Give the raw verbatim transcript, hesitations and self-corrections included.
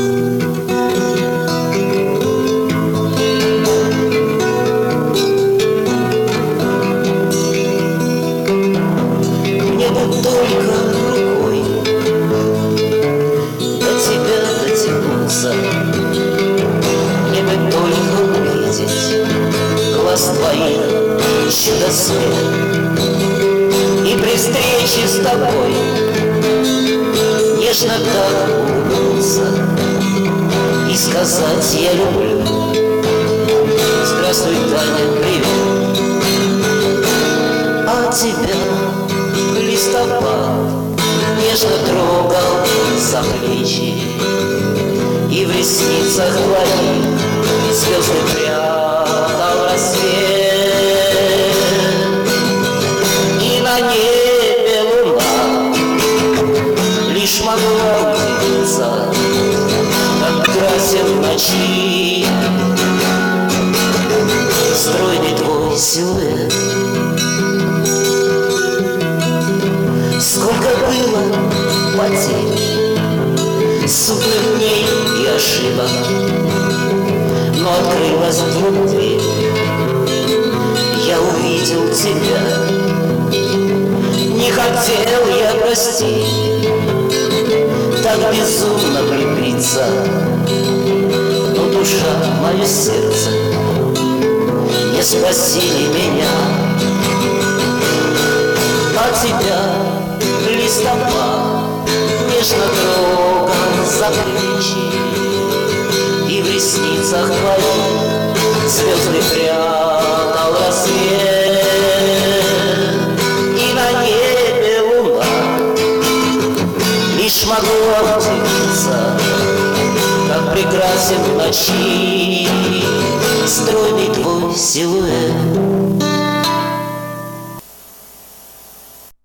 Мне бы только рукой до тебя дотянуться, мне бы только увидеть глаз твоих чудо-свет, и при встрече с тобой нежно так улыбнуться и сказать: я люблю. Здравствуй, Таня, привет. А тебя листопад нежно трогал за плечи, и в ресницах твоих слезы прятал рассвет, и на небе луна лишь могла удивиться, как красен в ночи стройный твой силуэт. Сколько было потерь, сумных дней и ошибок, но открылась вдруг дверь, я увидел тебя. Не хотел я простить, так безумно влюбиться, но душа, мое сердце не спасили меня. А тебя листопад нежно трогал за плечи, и в ресницах твоих слезы прятал рассвет, и на небе луна лишь могла удивиться, как прекрасен в ночи стройный твой силуэт.